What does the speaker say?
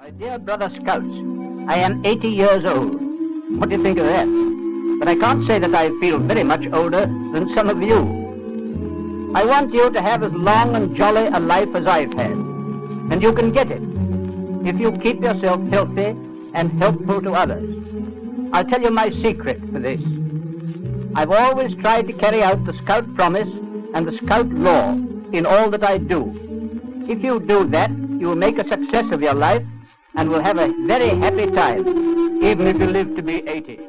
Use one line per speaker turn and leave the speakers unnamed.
My dear brother Scouts, I am 80 years old. What do you think of that? But I can't say that I feel very much older than some of you. I want you to have as long and jolly a life as I've had. And you can get it if you keep yourself healthy and helpful to others. I'll tell you my secret for this. I've always tried to carry out the Scout promise and the Scout law in all that I do. If you do that, you will make a success of your life and will have a very happy time, even if you live to be 80.